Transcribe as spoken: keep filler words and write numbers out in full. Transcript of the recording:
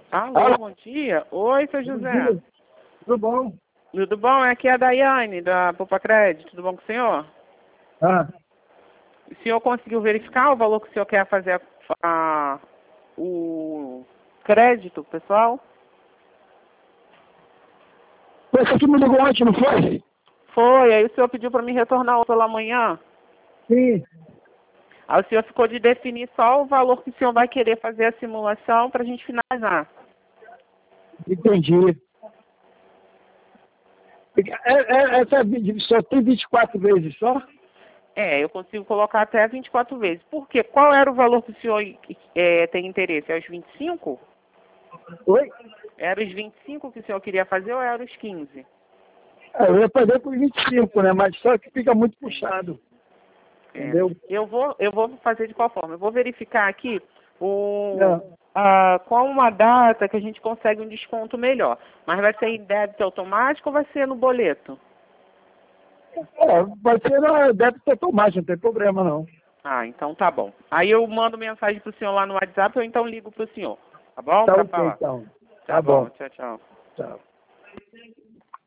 Alô, Alô? bom dia. Oi, seu José. Bom dia. Tudo bom? Tudo bom? Aqui é a Daiane, da Poupa Crédito. Tudo bom com o senhor? Ah, O senhor conseguiu verificar o valor que o senhor quer fazer a, a- o crédito, pessoal? você que me ligou ontem, não foi? Foi, aí o senhor pediu para me retornar hoje pela manhã. Sim. Aí o senhor ficou de definir só o valor que o senhor vai querer fazer a simulação para a gente finalizar. Entendi. É, é, essa vídeo só tem vinte e quatro vezes só? É, eu consigo colocar até vinte e quatro vezes. Por quê? Qual era o valor que o senhor é, tem interesse? É os vinte e cinco? Oi? Era os vinte e cinco que o senhor queria fazer ou era os quinze? É, eu ia fazer por vinte e cinco, né? Mas só que fica muito puxado. É. Entendeu? Eu vou, eu vou fazer de qual forma? Eu vou verificar aqui o, Não. a, qual uma data que a gente consegue um desconto melhor. Mas vai ser em débito automático ou vai ser no boleto? É, vai ser na débito automático, não tem problema não. Ah, então tá bom. Aí eu mando mensagem pro senhor lá no WhatsApp ou então ligo pro senhor. Tá bom? Tá Pra ok, falar. então. Tá Tá bom. bom. Tchau, tchau. Tchau.